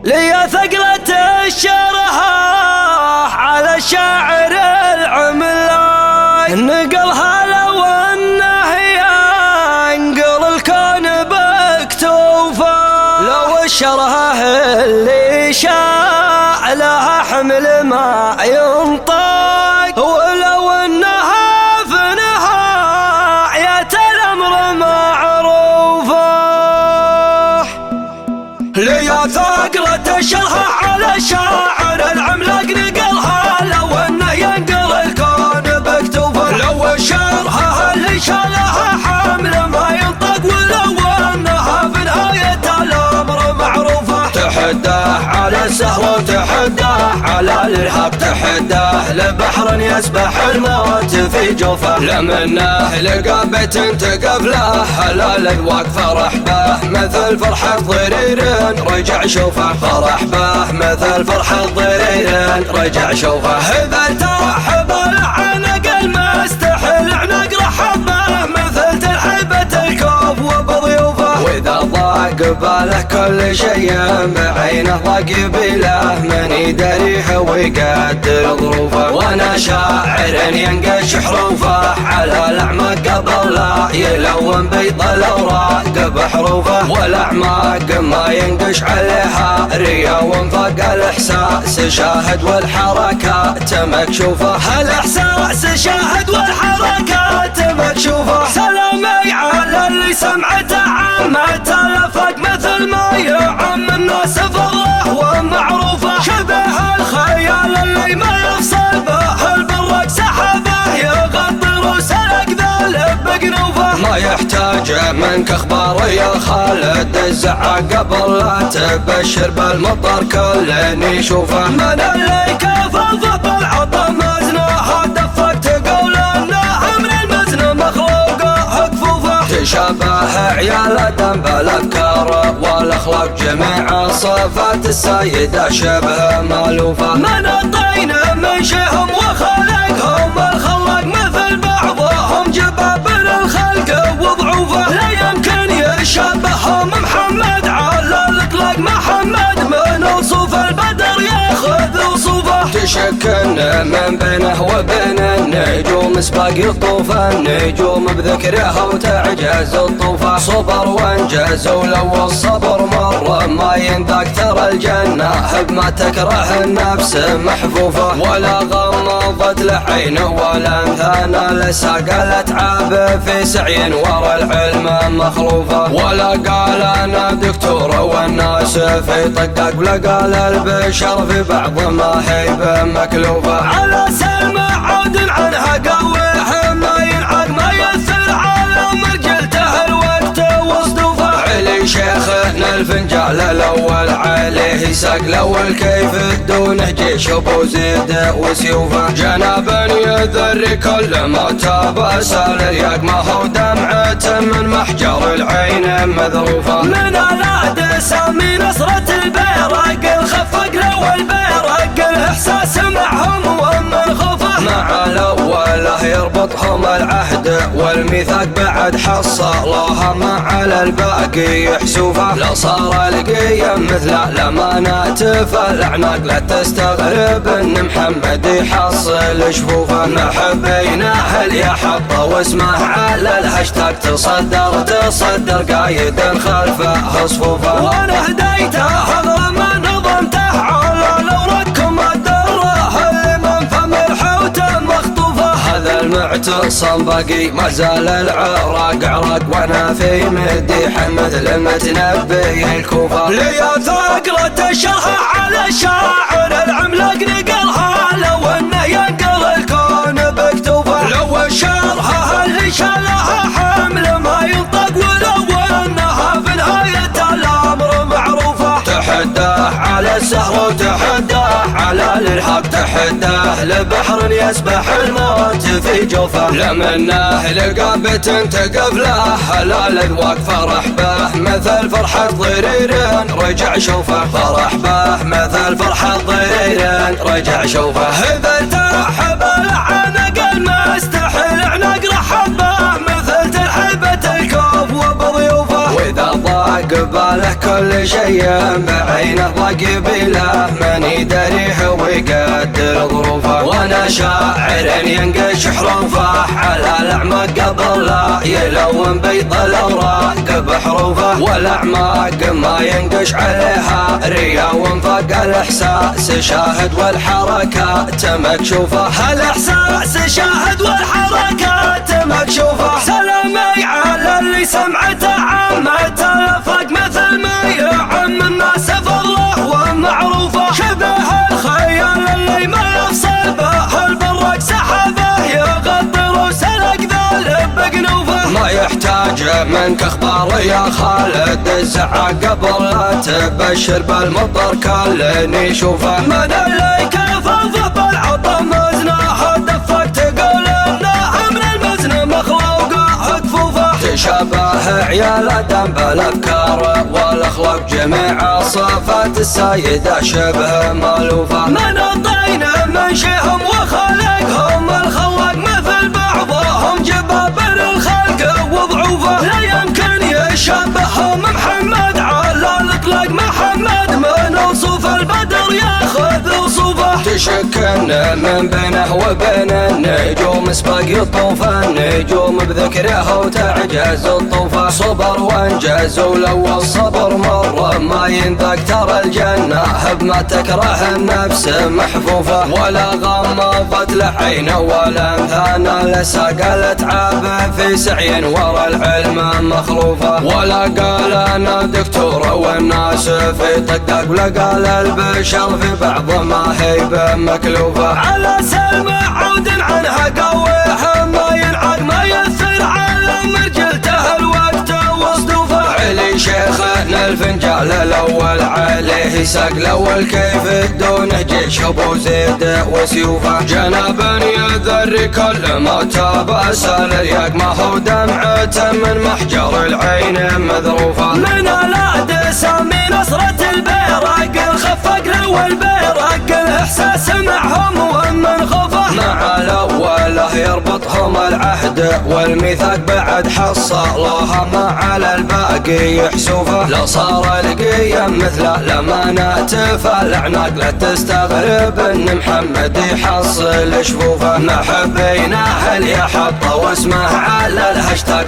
ليا ثقلة الشرها على الشاعر العملاق، نقلها لو انه ينقل الكون بكتوفه، لو الشرها اللي شاع لها حمل ما ينطق، ولو انها في نهاية الامر معروفه. ليا ثقلة الشرها على الشاعر العملاق، نقلها لو انه ينقل الكون بكتوفه، لو الشرها اللي شالها حمل ما ينطق، ولو انها في نهاية الامر معروفه. تحداه على السهو وتحداه على الارهاب، تحداه لبحر يسبح الموت في جوفه، لمنه لقى بيت تقف له هلال واق، فرح به مثل فرحة ضرير رجع شوفه، فرح به مثل فرحة ضرير رجع شوفه. إذا ترحب العنق المستحيل عنق رحب به مثل ترحيبة الكوف وبضيوفه، وإذا ضاق باله كل شيء بعينه ضاق بله من يدريه ويقدر ظروفه. وانا شاعر ينقش حروفه على الاعماق قبل لا يلون بيض الاوراق بحروفه، والاعماق ما ينقش عليها ريا وانفاق الاحساس شاهد والحركات مكشوفه، الاحساس شاهد والحركات مكشوفه. سلامي على اللي سمعته عمت الافاق مثل ما يعم الناس فضله ومعروفه، شبه الخيال اللي ما يفصل به البرق سحبه يغطر وسلك ذا بقنوفه. ما يحتاج منك اخبار يا خالد الزعاق قبل لا تبشر بالمطر كل يشوفه، من اللي كفى بالعطا مزنه دفك تقول انه من المزن مخلوقه كفوفه، تشابه عيال ادم بالافكار والاخلاق جميع صفات السيدة شبه مالوفه، من الطين منشئهم وخلقهم الخلاق مثل بعضهم جباب الخلق وضعوفه، لا يمكن يشبههم محمد على الاطلاق، محمد من وصوف البدر ياخذ وصوفه، تشكن من بينه وبين النجوم سباق يطوف النجوم بذكرها وتعجز الطوفه، صبر وانجز ولو الصبر مر ما ينذاق ترى الجنة بما تكره النفس محفوفه، ولا غمضت العين ولا انثنى لساق الاتعاب في سعي ورا العلم مخلوفه، ولا قال انا دكتور والناس في طقاق، ولا قال البشر في بعض ما هي بمكلوفه، على سلم عود عنها قويه ما ينعق ما يثر على مرجلته الوقت وصدوفه، علي شيخنا الفنجال الاول عليه ساق الاول كيف دونه جيش ابو زيد وسيوفه، جنابا يذري كل ما تاب سال الياق ما هو دمعة من محجر العين مذروفه، من الادسه من نصرة البيرق الخفق لو البيرق الاحساس معهم ومن خوفه، مع الاوله يربطهم العهد والميثاق بعد حصلوها مع على الباقي يحسوفه، لو صار القيم مثل الامانات فالاعناق لا تستغرب ان محمد يحصل شفوفه، محبيناه اللي يحطه واسمه على الهاشتاج تصدر قايد خلفه صفوفه، وانا هديته هضر ما نظمته على الاوراقكم الدره اللي من فم الحوت مخطوفه، هذا المعتصم باقي ما زال العراق عراق وانا في مديح مثل متنبي الكوفه. ليا ثقلة الشرها على الشاعر العملاق نقلها لو انه ينقل الكون بكتوفه، لو الشرها اللي شالها حمل ما ينطق، ولو انها في نهاية الامر معروفه، تحداه على السهو وتحداه على الارهاب، تحداه لبحر يسبح الموت في جوفه، لمنه لقى بيت تقف له هلال واق، فرح به مثل فرحة ضرير رجع شوفه، فرح به مثل فرحة ضرير رجع شوفه. إذا ترحب العنق المستحيل عنق رحب به مثل ترحيبة الكوف وبضيوفه، واذا ضاق قباله كل شيء بعينه وقبيله من يدريه ويقدر ظروفه، وانا شاعر ينقش حروفه على الاعماق قبل لا يلون بيض الاوراق بحروفه، والاعماق ما ينقش عليها ريا وانفاق الاحساس شاهد والحركات مكشوفه، الاحساس شاهد والحركات مكشوفه. سلامي على اللي سمعته عامته الافاق مثل ما يعم الناس فضله ومعروفه، شبه الخيال اللي ما يفصل به البرق سحبه يغطر وسلك ذا بقنوفه، ما يحتاج منك اخبار يا خالد الزعاق قبل لا تبشر بالمطر كل يشوفه، من اللي كفف بالعطا مزنه دفك تقول انه من المزن مخلوقه كفوفه، تشابه عيال ادم بالافكار والاخلاق جميع صفات السيده شبه مالوفه، من الطين منشئهم وخلقهم الخلاق مثل بعضهم جباب الخلق وضعوفه، لا يمكن يشبههم محمد على الاطلاق، محمد من وصوف البدر ياخذ وصوفه، تشكن من بينه وبين النجوم سباق يطوف النجوم بذكره وتعجز الطوفه، صبر وانجز ولو الصبر مر ما ينذاق ترى الجنه بما تكره النفس محفوفه، ولا غمضت لعينه ولا انثانا لساق الاتعاب في سعي ورا العلم مخلوفه، ولا قال انا دكتور والناس في طقاق، ولا قال البشر في بعض ما هي بمكلوفه، على سلم عود عنها قويها ما ينعق ما يثر على مرجلته الوقت وصدوفه، علي شيخنا الفنجال الاول عليه ساق الاول كيف دونه جيش ابو زيد وسيوفه، جناب يذري كل ما تاب اسال الياق ما هو دمعته من محجر العين مذروفه، من الادسامي نصرة البيرق الخفق لو البيرق الاحساس معهم ومن خوفه، مع الاوله يربطهم العهد والميثاق بعد حصلوها ما على الباقي يحسوفه، لو صار القيم مثله لما ناتف الاعناق لا تستغرب ان محمد يحصل شفوفه، ما حبيناه اللي حطه واسمه على الهاشتاج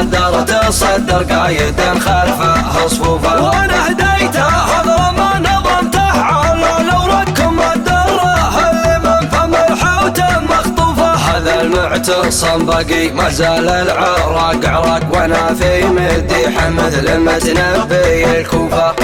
تصدر قايد خلفه صفوفه، وانا هديته هضر ما نظمته على لوركم الدره اللي من فم الحوته مخطوفه، هذا المعتصم باقي ما زال العراق عراق وانا في مديحه مثل متنبي الكوفه.